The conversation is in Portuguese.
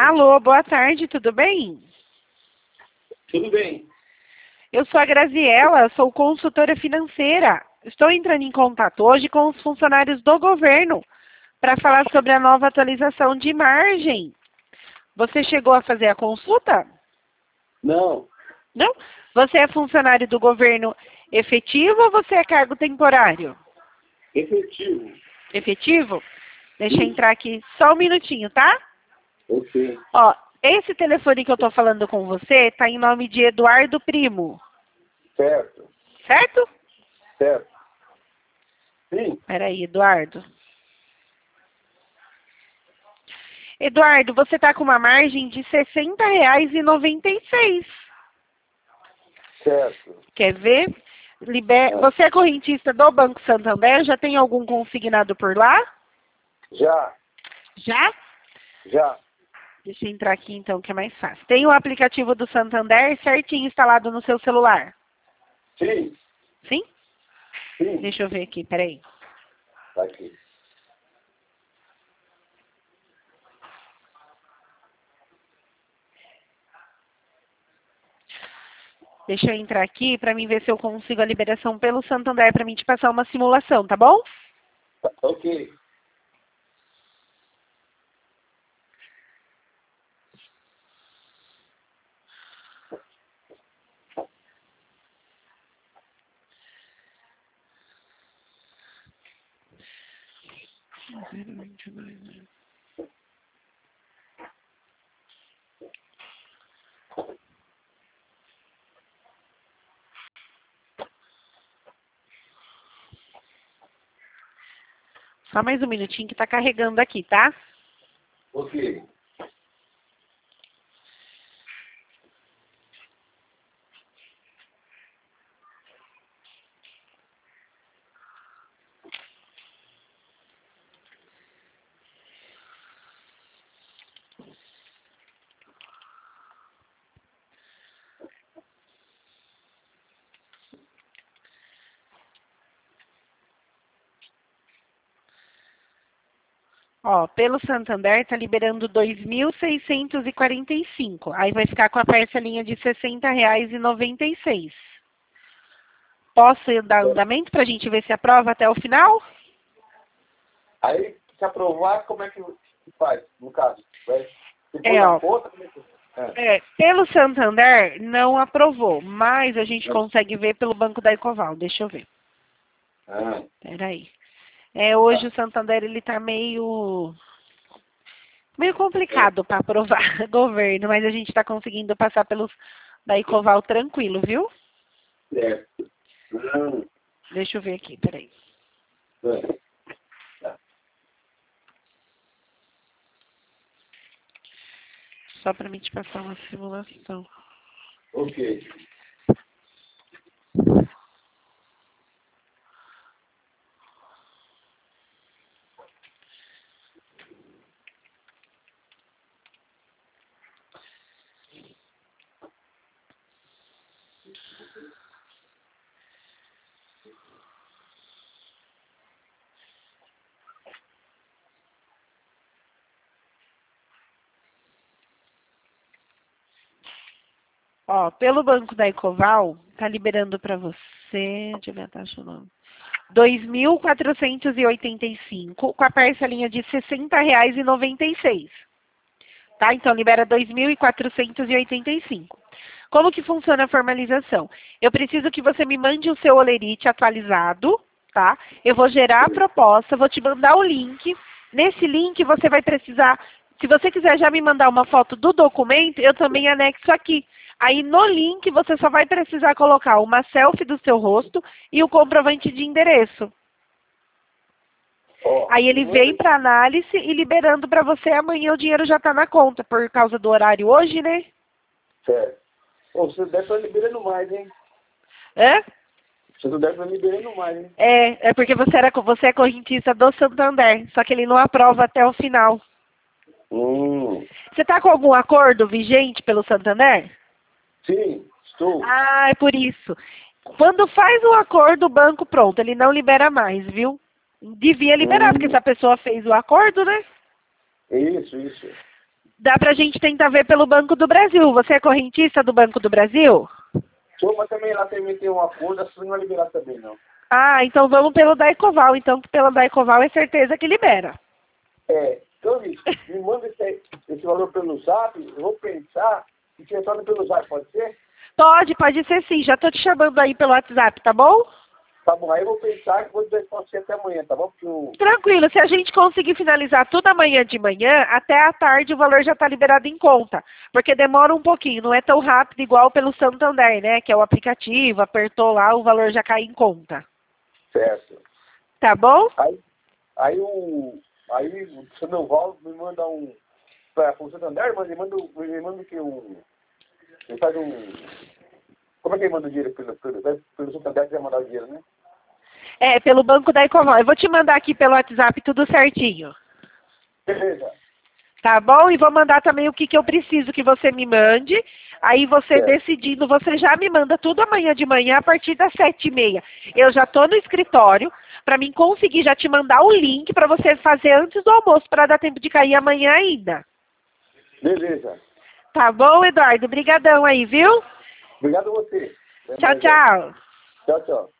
Alô, boa tarde, tudo bem? Tudo bem. Eu sou a Graziela, sou consultora financeira. Estou entrando em contato hoje com os funcionários do governo para falar sobre a nova atualização de margem. Você chegou a fazer a consulta? Não, Não? Você é funcionário do governo efetivo ou você é cargo temporário? efetivo. Efetivo? Deixa eu entrar aqui só um minutinho, tá? Ok. Ó, esse telefone que eu tô falando com você tá em nome de Eduardo Primo, Certo, certo? certo. Sim, Peraí, Eduardo. Eduardo, você tá com uma margem de R$ 60,96. certo. Quer ver? Você é correntista do Banco Santander? Já tem algum consignado por lá? Já, Já? já. Deixa eu entrar aqui então, que é mais fácil. Tem o aplicativo do Santander certinho instalado no seu celular? Sim, Sim? sim. Deixa eu ver aqui, peraí. Tá aqui. Deixa eu entrar aqui para mim ver se eu consigo a liberação pelo Santander para mim te passar uma simulação, tá bom? Ok. Só mais um minutinho que tá carregando aqui, tá? Ok. Ó, pelo Santander tá liberando 2.645. Aí vai ficar com a parcelinha de R$ 60,96. Posso dar andamento para a gente ver se aprova até o final? Aí, se aprovar, como é que faz, no caso? Vai depois É, na ó. conta? Como é que... Pelo Santander não aprovou, mas a gente consegue ver pelo Banco da Ecoval. Deixa eu ver. Ah, Peraí. Hoje o Santander ele tá meio complicado para aprovar governo, mas a gente está conseguindo passar pelos da Ecoval tranquilo, viu? certo. Deixa eu ver aqui, peraí. É. Só para mim te passar uma simulação. Ok. Ó, pelo Banco da Ecoval, tá liberando para você, deixa eu ver a taxa não. 2.485 com a parcelinha de R$ 60,96. Tá? Então libera 2.485. Como que funciona a formalização? Eu preciso que você me mande o seu holerite atualizado, tá? Eu vou gerar a proposta, vou te mandar o link. Nesse link você vai precisar, se você quiser já me mandar uma foto do documento, eu também anexo aqui. Aí no link você só vai precisar colocar uma selfie do seu rosto e o comprovante de endereço. Ó, Aí ele vem para análise e liberando para você, amanhã o dinheiro já está na conta, por causa do horário hoje, né? certo. Ô, você deve estar liberando mais, hein? Hã? Você não deve estar liberando mais, hein? É porque você é correntista do Santander, só que ele não aprova até o final. Você está com algum acordo vigente pelo Santander? Sim, estou. Ah, é por isso. Quando faz o acordo, o banco, pronto, ele não libera mais, viu? Devia liberar, porque se a pessoa fez o acordo, né? Isso, isso. Dá pra gente tentar ver pelo Banco do Brasil. Você é correntista do Banco do Brasil? Sou, mas também lá também tem um acordo, assim não vai liberar também, não. Ah, então vamos pelo da Ecoval. Então, pelo da Ecoval é certeza que libera. Então, me manda esse valor pelo zap, eu vou pensar e te retorno pelo zap, pode ser? Pode ser sim. Já tô te chamando aí pelo WhatsApp, tá bom? Tá bom, aí eu vou pensar que vou dizer pode ser até amanhã, tá bom? Tranquilo, se a gente conseguir finalizar tudo amanhã de manhã, até à tarde o valor já está liberado em conta. Porque demora um pouquinho, não é tão rápido igual pelo Santander, né? Que é o aplicativo, apertou lá, o valor já cai em conta. Certo. Tá bom? Aí o seu Noval me manda para o Santander, mas ele manda que ele faz como é que ele manda o dinheiro pelo Santander que vai mandar o dinheiro, né? É, pelo Banco da Ecoval. Eu vou te mandar aqui pelo WhatsApp tudo certinho. Beleza. Tá bom? E vou mandar também o que eu preciso que você me mande. Aí você decidindo, você já me manda tudo amanhã de manhã a partir das 7h30. Eu já estou no escritório para mim conseguir já te mandar o link para você fazer antes do almoço para dar tempo de cair amanhã ainda. Beleza. Tá bom, Eduardo? Obrigadão aí, viu? Obrigado a você. Tchau, tchau. Tchau, tchau.